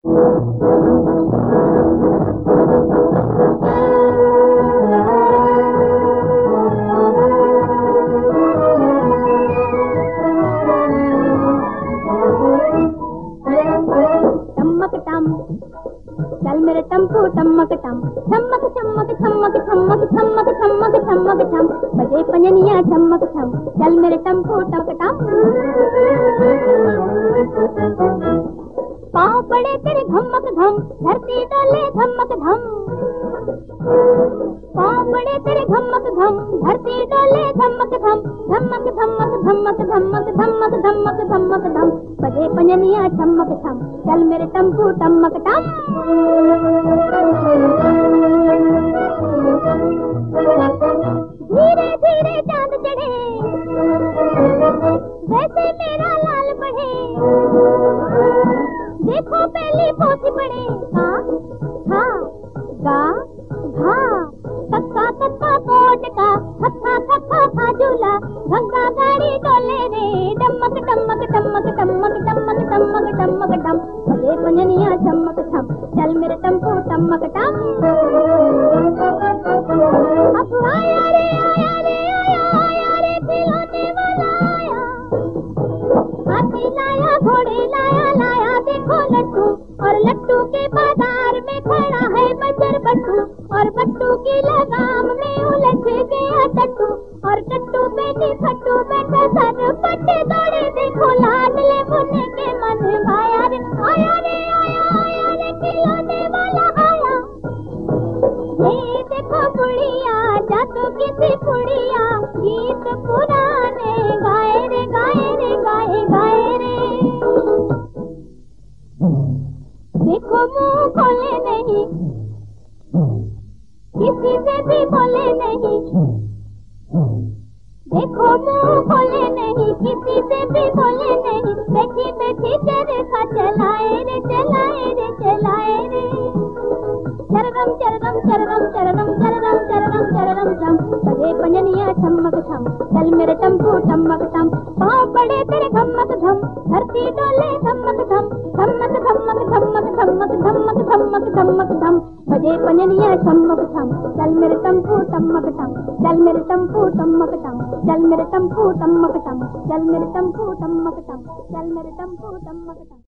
चल मेरे टम्पू टमक टम, ठमक ठमक ठमक ठमक ठमक ठमक ठमक ठम, बजे पंजनिया ठमक ठम। चल मेरे टम्पू टमक टम। पाँव पड़े तेरे धमक धम, धरती डोले धमक धम। पाँव पड़े तेरे धमक धम, धरती डोले धमक धम। धमक धमक धमक धमक धमक धमक धमक धम, बजे पंजनिया ठमक ठम। चल मेरे टम्पू टमक टम। धीरे धीरे चांद चढ़े, वैसे मेरा लाल बढ़े। देखो पहली पोथी पढ़े, का खा गा घा, कक्का कक्का कोट का, खक्का खक्का खाजूला, गंगा गाड़ी डोले रे, डमक डमक डमक डमक डमक डमक डमक डम, बजे पंजनिया चमक छम। चल मेरे टम्पू टमक टम। अब आया रे आया रे आया आया रे, खिलौने वाला आया। हाथी लाया घोड़े लाया लाया देखो लट्टू, और लट्टू के बाजार में खड़ा है बजर बट्टू, और बट्टू की लगाम में उलझ गया टट्टू, और टट्टू बेटी फट्टू बैठा सर पट्टे दौड़े देखो लाडले मुन्ने के मन भाया रे आया रे आया रे, खिलौने वाला आया। ये देखो बुढ़िया जादू की सी पुड़िया, गीत पुराने गाए रे गाए रे गाए गाए रे। देखो मुंह खोले नहीं, किसी से भी बोले नहीं। देखो मुंह खोले नहीं, किसी से भी बोले नहीं। बैठी बैठी तेरे साथ चलाए रे चलाए रे चलाए रे। चररम चररम चररम चररम चररम चररम चररम चम, बजे पंजनिया ठमक ठम। चल मेरे टम्पू टमक टम। पाँव पड़े तेरे धमक धम, धरती डोले धमक धम। धमक धमक धमक धमक धमक धमक धमक धम, बजे पंजनिया ठमक ठम। चल मेरे टम्पू टमक टम। चल मेरे टम्पू टमक टम। चल मेरे टम्पू टमक टम। चल मेरे टम्पू टमक टम। चल मेरे टम्पू टमक टम।